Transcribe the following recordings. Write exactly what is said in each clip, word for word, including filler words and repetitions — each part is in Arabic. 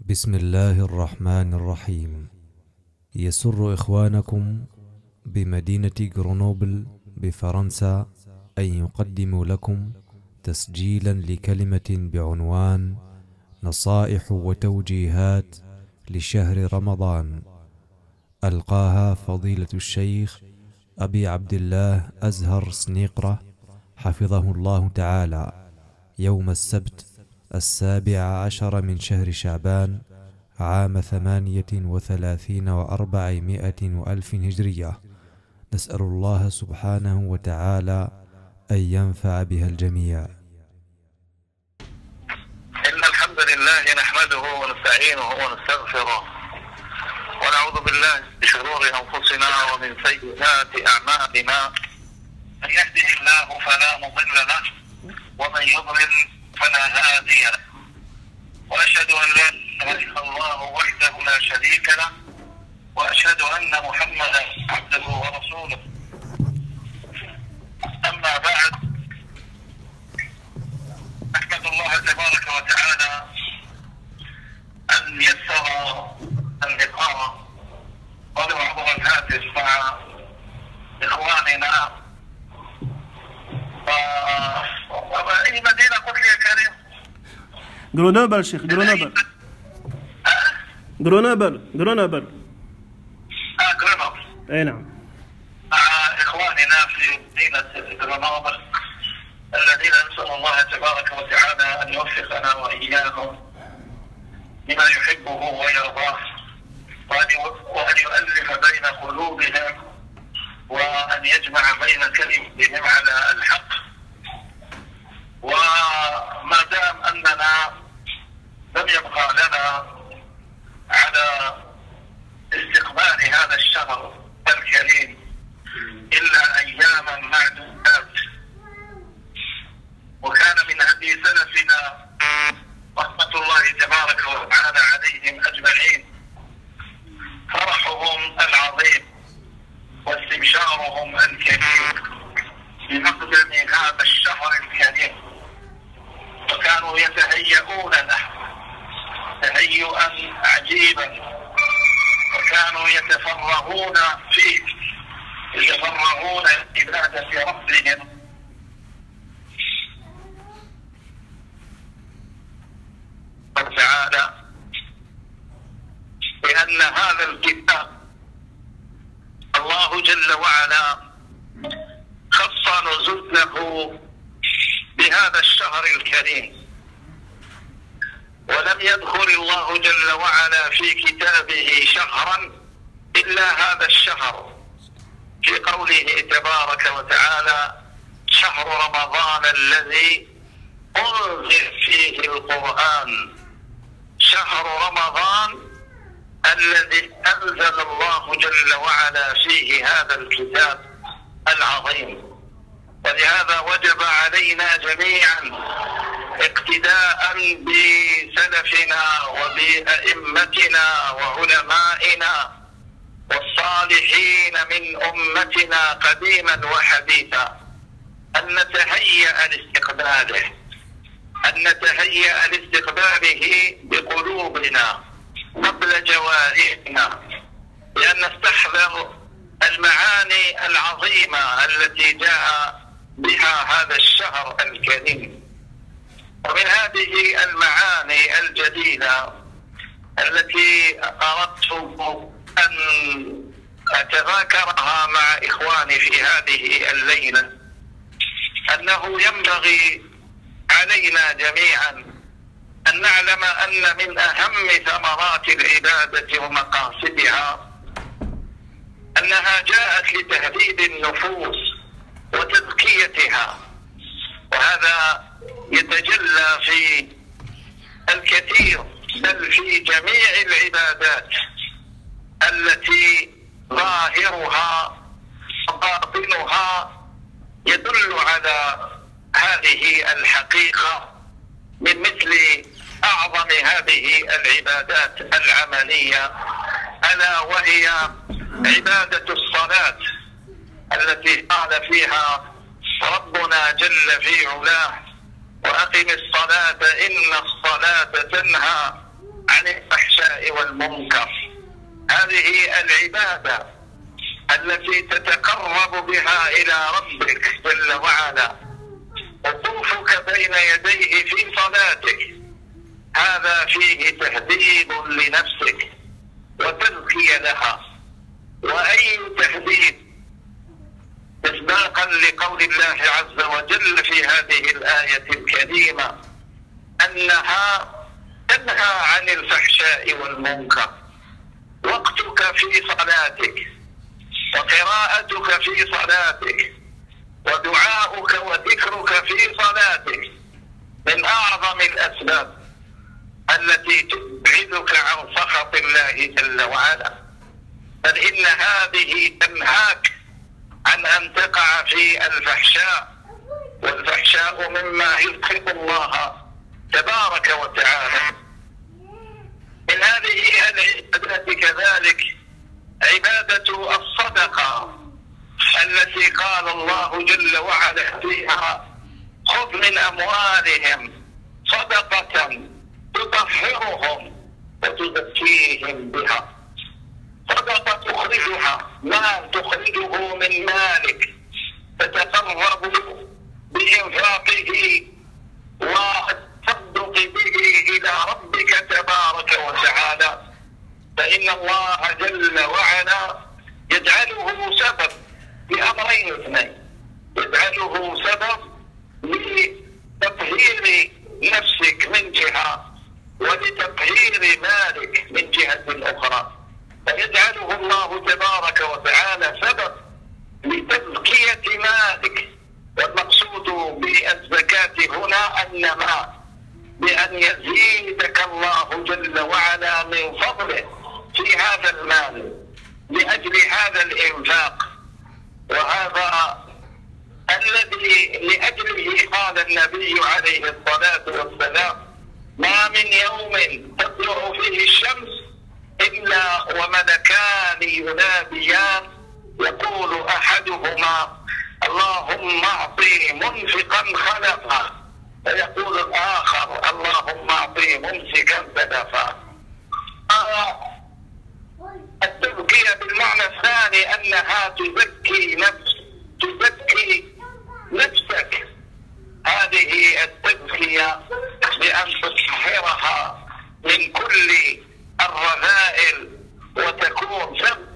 بسم الله الرحمن الرحيم. يسر إخوانكم بمدينة غرنوبل بفرنسا أن يقدموا لكم تسجيلا لكلمة بعنوان نصائح وتوجيهات لشهر رمضان، ألقاها فضيلة الشيخ أبي عبد الله أزهر سنيقرة حفظه الله تعالى يوم السبت السابع عشر من شهر شعبان عام ثمانية وثلاثين وأربعمائة وألف هجرية. نسأل الله سبحانه وتعالى أن ينفع بها الجميع. إن الحمد لله نحمده ونستعينه ونستغفره ونعوذ بالله من شرور أنفسنا ومن سيئات أعمالنا، من يهده الله فلا مضل له ومن يضلل فلا هادي له، وأشهد أن لا إله إلا الله وحده لا شريك له، وأشهد أن محمدا عبده ورسوله. أما بعد، أحمد الله تبارك وتعالى أن يسر اللقاء ولو عبر الهاتف مع إخواننا. أي مدينة قلت لي يا كريم؟ غرنوبل شيخ، غرنوبل غرنوبل غرنوبل آه غرنوبل. أي نعم. مع إخواننا في مدينة غرنوبل الذين نسأل الله تبارك وتعالى أن يوفقنا وإياهم لما يحبه ويرضاه، وأن يؤلف بين قلوبهم، وأن يجمع بين كلمتهم على الحق. وما دام أننا لم يبقى لنا على استقبال هذا الشهر الكريم إلا أياما معدودات، وكان من هدي سلفنا رحمة الله تبارك وتعالى عليهم أجمعين فرحهم العظيم واستبشارهم الكبير بمقدم هذا الشهر الكريم، وكانوا يتهيئون له تهيئا عجيبا، وكانوا يتفرغون فيه يتفرغون لعبادة ربهم تعالى، لأن هذا الكتاب الله جل وعلا خص نزوله بهذا الشهر الكريم، ولم يذكر الله جل وعلا في كتابه شهرا إلا هذا الشهر، في قوله تبارك وتعالى: شهر رمضان الذي أنزل فيه القرآن. شهر رمضان الذي أنزل الله جل وعلا فيه هذا الكتاب العظيم. ولهذا وجب علينا جميعا اقتداء بسلفنا وبأئمتنا وعلمائنا والصالحين من أمتنا قديما وحديثا أن نتهيأ لاستقباله أن نتهيأ لاستقباله بقلوبنا قبل جوارحنا، لأن نستحضر المعاني العظيمة التي جاء بها هذا الشهر الكريم. ومن هذه المعاني الجديدة التي أردت أن أتذاكرها مع إخواني في هذه الليلة، أنه ينبغي علينا جميعا أن نعلم أن من أهم ثمرات العبادة ومقاصدها أنها جاءت لتهذيب النفوس وتزكيتها، وهذا يتجلى في الكثير بل في جميع العبادات التي ظاهرها وباطنها يدل على هذه الحقيقة، من مثل أعظم هذه العبادات العملية ألا وهي عبادة الصلاة، التي قال فيها ربنا جل في علاه: وأقم الصلاة إن الصلاة تنهى عن الفحشاء الفحشاء والمنكر. هذه العبادة التي تتقرب بها إلى ربك جل وعلا. وقوفك بين يديه في صلاتك هذا فيه تهذيب لنفسك وتزكية لها. وأي تهذيب مصداقا لقول الله عز وجل في هذه الآية الكريمة أنها تنهى عن الفحشاء والمنكر. وقتك في صلاتك وقراءتك في صلاتك ودعاؤك وذكرك في صلاتك من أعظم الأسباب التي تبعدك عن سخط الله جل وعلا. بل إن هذه تنهاك عن أن تقع في الفحشاء، والفحشاء مما يسخط الله تبارك وتعالى. من هذه العبادات كذلك عبادة الصدقة التي قال الله جل وعلا فيها: خذ من أموالهم صدقة تطهرهم وتزكيهم بها. صدقة تخرجها، مال تخرجه من مالك تتقرب بإنفاقه والتصدق به إلى ربك تبارك وتعالى، فإن الله جل وعلا يجعله سبب لأمرين اثنين: يجعله سبب لتطهير نفسك من جهة ولتطهير مالك من جهة أخرى، فيجعله الله تبارك وتعالى سبب لتزكية مالك. والمقصود بالزكاة هنا النماء، بأن يزيدك الله جل وعلا من فضله في هذا المال لأجل هذا الإنفاق. وهذا الذي لأجله قال النبي عليه الصلاة والسلام: ما من يوم تطلع فيه الشمس إلا وملكان يناديان يقول أحدهما: اللهم أعطي منفقا خلفا، فيقول الآخر: اللهم أعطي ممسكا تلفا. التزكية بالمعنى الثاني أنها تزكي نفس تزكي نفسك. هذه التزكية بأن تطهرها من كل الرذائل وتكون سبب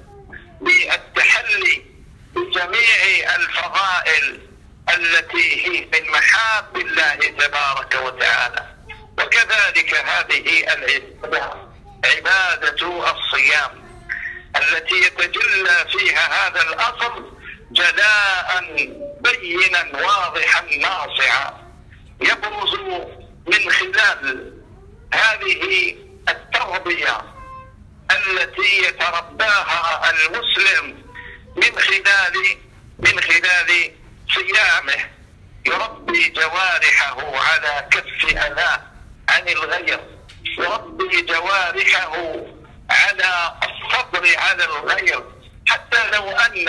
بالتحلي بجميع الفضائل التي هي من محاب الله تبارك وتعالى. وكذلك هذه العبادة عبادة الصيام التي يتجلى فيها هذا الأصل جلاء بينا واضحا ناصعا، يبرز من خلال هذه التربية التي يترباها المسلم من خلال من خلال صيامه. يربي جوارحه على كف أذاه عن الغير، يربي جوارحه على الصبر على الغير، حتى لو أن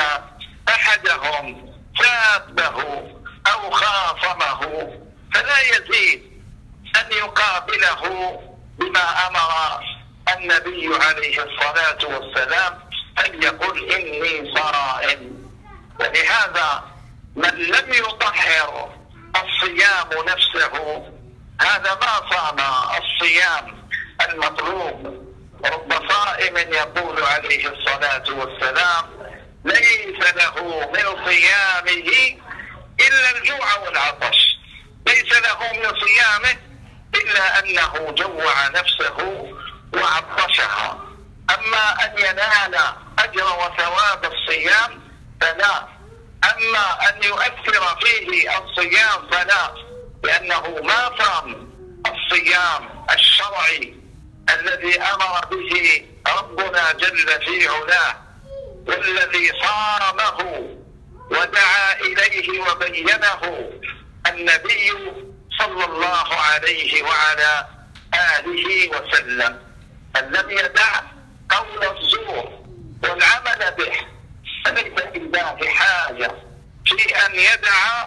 أحدهم سابه أو خاصمه فلا يزيد أن يقابله بما أمر النبي عليه الصلاة والسلام أن يقول: إني صائم. ولهذا من لم يطهر الصيام نفسه هذا ما صام الصيام المطلوب. رب صائم يقول عليه الصلاة والسلام: ليس له من صيامه إلا الجوع والعطش. ليس له من صيامه إلا أنه جوع نفسه وعطشها. أما أن ينال أجر وثواب الصيام فلا، أما أن يؤثر فيه الصيام فلا، لأنه ما صام الصيام الشرعي الذي أمر به ربنا جل في علاه، والذي صامه ودعا إليه وبينه النبي صلى الله عليه وعلى آله وسلم. من لم يدع قول الزور والعمل به فليس لله حاجة في أن يدع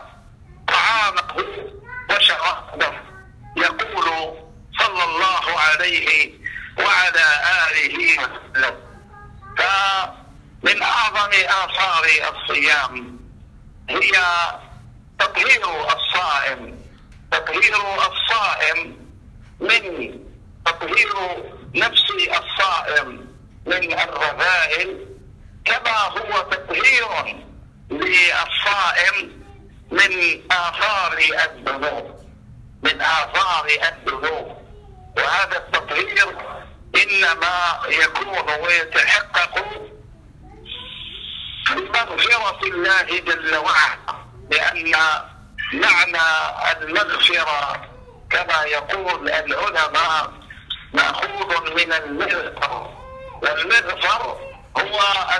طعامه وشرابه. يقول صلى الله عليه وعلى آله وسلم. فمن أعظم آثار الصيام هي تطهير الصائم، تطهير الصائم من تطهير نفس الصائم من الرذائل، كما هو تطهير للصائم من آثار الذنوب، من آثار الذنوب. وهذا التطهير إنما يكون ويتحقق بمغفرة الله جل وعلا، لأن معنى المغفرة كما يقول العلماء مأخوذ من المغفر، والمغفر هو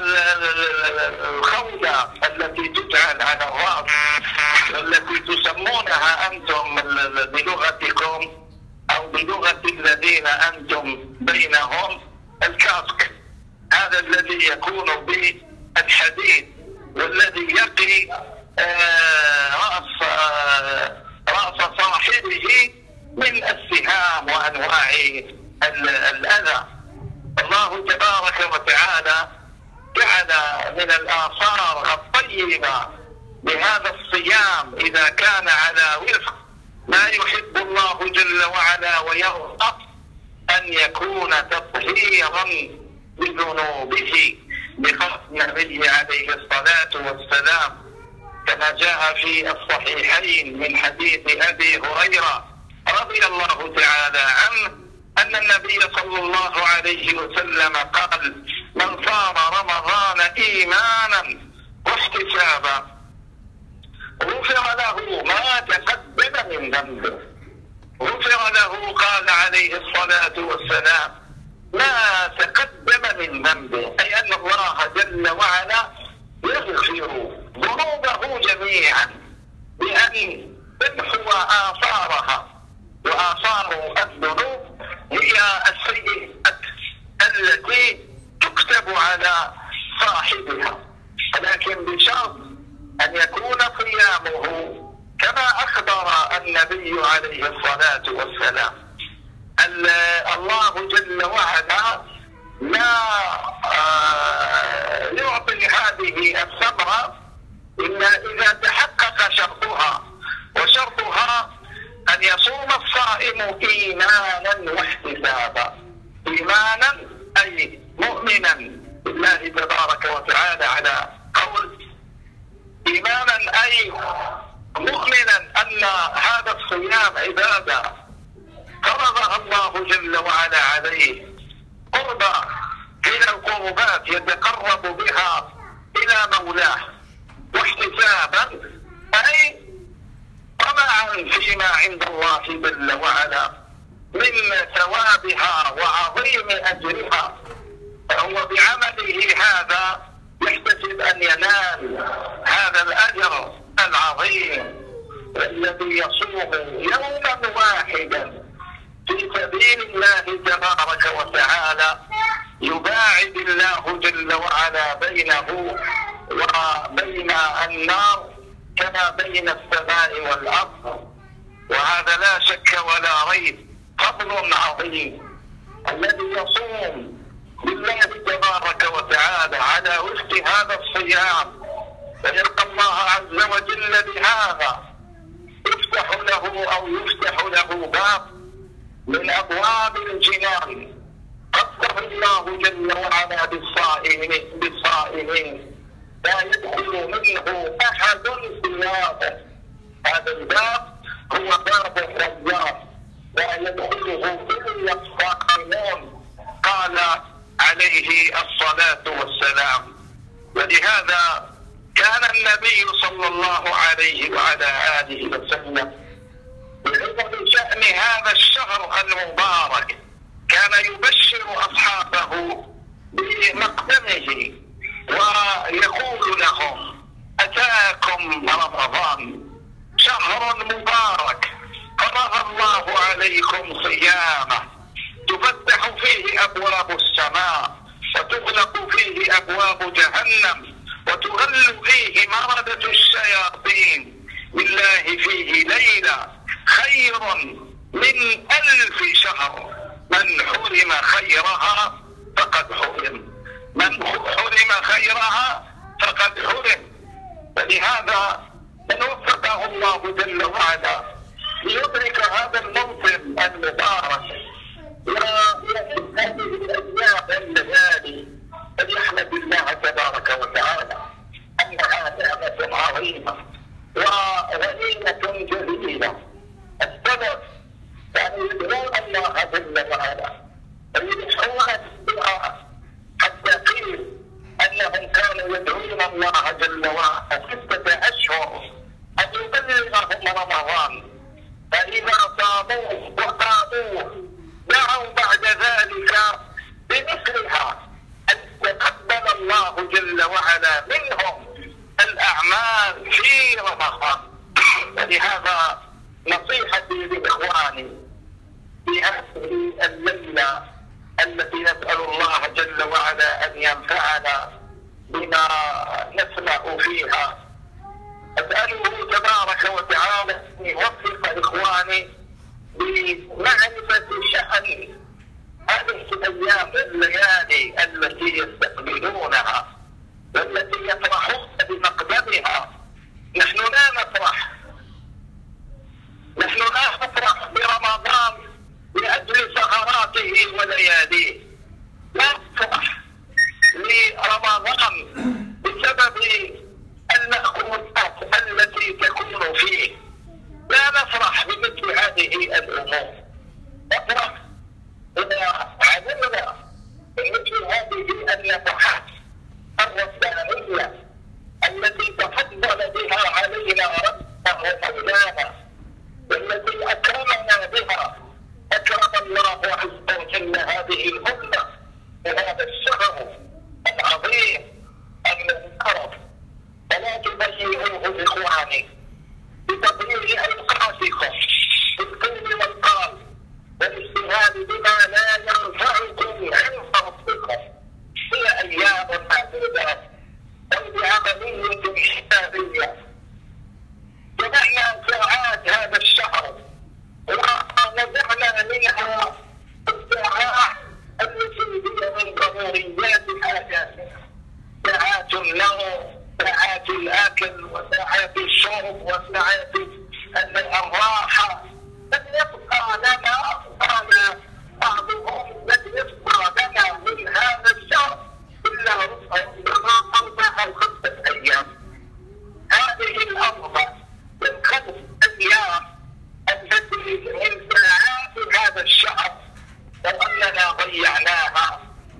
الخولة التي تجعل على الرأس، التي تسمونها أنتم بلغتكم أو بلغة الذين أنتم بينهم الكاسك. هذا الذي يكون بالحديد والذي يقي رأس رأس صاحبه من السهام وأنواع الأذى. الله تبارك وتعالى جعل من الآثار الطيبة بهذا الصيام إذا كان على وفق ما يحب الله جل وعلا ويرضى أن يكون تطهيرا بذنوبه بقول النبي عليه الصلاة والسلام، كما جاء في الصحيحين من حديث أبي هريرة رضي الله تعالى عنه أن النبي صلى الله عليه وسلم قال: من صام رمضان إيمانا واحتسابا غفر له ما تقدم من ذنبه. غفر له، قال عليه الصلاة والسلام، ما تقدم من ذنبه، أي أن الله جل وعلا يغفر ذنوبه جميعا بأن يمحو آثارها. وآثار الذنوب هي السيئات التي تكتب على صاحبها، لكن بشرط أن يكون صيامه كما أخبر النبي عليه الصلاة والسلام. الله جل وعلا لا يعطي هذه الثمرة إلا إذا تحقق شرطها، وشرطها أن يصوم الصائم إيمانا واحتسابا. إيمانا أي مؤمنا بالله تبارك وتعالى على قول، إيمانا أي مؤمنا أن هذا الصيام عبادة فرضها الله جل وعلا عليه، قربة من القربات يتقرب بها إلى مولاه، واحتسابا أي طمعا فيما عند الله جل وعلا من ثوابها وعظيم أجرها، فهو بعمله هذا يحتسب أن ينال هذا الأجر العظيم. الذي يصوم يوما واحدا في سبيل الله تبارك وتعالى يباعد الله جل وعلا بينه وبين النار كما بين السماء والأرض. وهذا لا شك ولا ريب فضل عظيم. الذي يصوم لله تبارك وتعالى على وفق هذا الصيام فيلقى الله عز وجل بهذا، يفتح له أو يفتح له باب من أبواب الجنان قدر الله جل وعلا بالصائمين بالصائمين لا يدخل منه أحد سواه. هذا الباب هو باب الرجاء لا يدخله إلا الصائمون، قال عليه الصلاة والسلام. ولهذا كان النبي صلى الله عليه وعلى آله وسلم بعظم شأن هذا الشهر المبارك كان يبشر أصحابه بمقدمه ويقول لهم: أتاكم رمضان شهر مبارك فرض الله عليكم صيامه، تفتح فيه أبواب السماء وتغلق فيه أبواب جهنم وتغل فيه مردة الشياطين، لله فيه ليلة خير من ألف شهر. من حرم خيرها فقد حرم، من حرم خيرها فقد حرم. فلهذا من وفقه الله جل وعلا ليدرك هذا الموسم المبارك ويأتي هذه الأيام الليالي، فليحمد الله تبارك وتعالى أنها نعمة عظيمة وغنيمة جليلة. السبب يعني يدعون الله جل وعلا ويدعون الدعاء، حتى قيل أنهم كانوا يدعون الله جل وعلا ستة أشهر أن يبلغهم رمضان، فإذا صاموه وقاموه دعوا بعد ذلك بمثلها أن يتقبل الله جل وعلا منهم الأعمال في رمضان. ولهذا نصيحتي لإخواني في هذه الليلة التي نسأل الله جل وعلا أن ينفعنا بما نسمع فيها، أسأله تبارك وتعالى أن يوفق إخواني بمعرفة شأن هذه الأيام الليالي التي يستقبلونها والتي يفرحون بمقدمها. نحن لا نفرح نحن لا نفرح برمضان لأجل سهراته ولياليه، لا نفرح لرمضان بسبب المأكولات التي تكون فيه، لا نفرح بمثل هذه الأمور. نفرح إذا علمنا بمثل هذه النفحات الربانية التي تفضل بها علينا ربنا ومولانا، والتي أكرمنا بها، أكرم الله عز وجل هذه الأمة بهذا الشهر العظيم المبارك. فلا تضيعوه إخواني بتضييع أوقاتكم بالقول والقال والاجتهاد بما لا ينفعكم عند ربكم في أيام معدودات أو بعملية حسابية. جمعنا ساعات هذا الشهر ونزعنا منها الساعات التي هي من ضروريات حياتنا، ساعات النوم، ساعات الأكل، وساعات الشرب، وساعات الراحة. لن يبقى لنا، قال بعضهم لن يبقى لنا من هذا الشهر إلا ربما أربع أو خمسة أيام. هذه الأربع من خمس أيام التي من ساعات هذا الشهر لو أننا ضيعناها،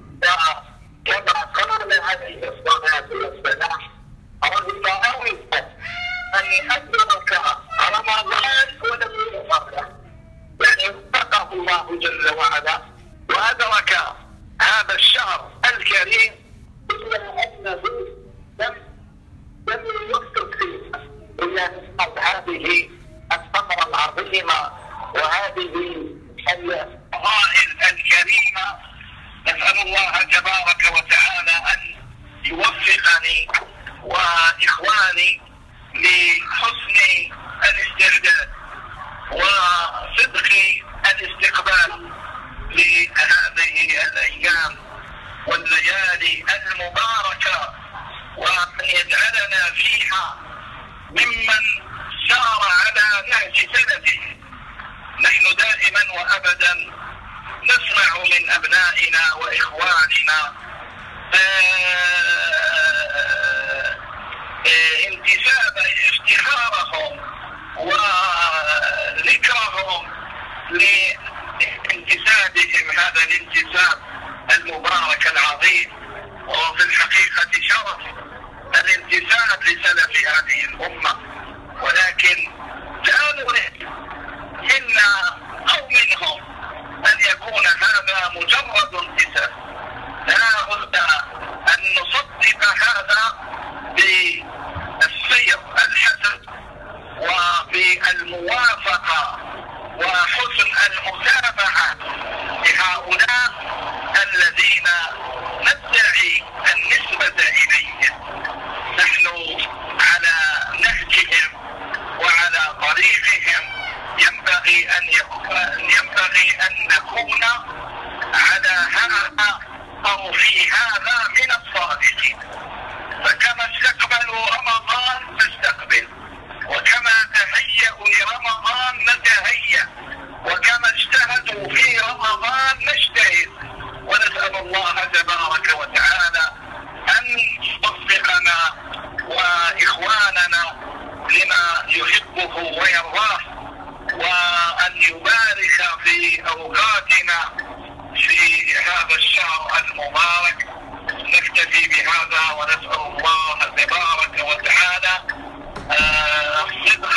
كما قال عليه الصلاة والسلام: رغم أنف أن أدرك رمضان ولم يغفر، يعني اتقاه الله جل وعلا وأدرك هذا الشهر الكريم إلا أنه لم لم يوفق فيه إلا هذه الثمرة العظيمة وهذه الفضائل الكريمة. نسأل الله تبارك وتعالى أن يوفقني وإخواني لحسن الاستعداد وصدق الاستقبال لهذه الأيام والليالي المباركة، وأن يجعلنا فيها ممن سار على نهج سلفه. نحن دائما وأبدا نسمع من أبنائنا وإخواننا انتساب افتخارهم وذكرهم لانتسابهم هذا الانتساب المبارك العظيم، وفي الحقيقة شرف الانتساب لسلف هذه الأمة. ولكن لا نريد منا أو منهم أن يكون هذا مجرد انتساب، لا بد أن نصدق هذا بالسير الحسن وبالموافقة وحسن المتابعة لهؤلاء الذين ندعي النسبة إليهم. نحن على نهجهم وعلى طريقهم ينبغي أن يكون ينبغي أن نكون هذا من الصادقين. فكما استقبلوا رمضان نستقبل، وكما تهيأوا لرمضان نتهيأ، وكما اجتهدوا في رمضان نجتهد، ونسأل الله تبارك وتعالى أن يوفقنا وإخواننا لما يحبه ويرضاه، وأن يبارك في أوقاتنا في هذا الشهر المبارك. نكتفي بهذا ونسأل الله تبارك وتعالى الصدق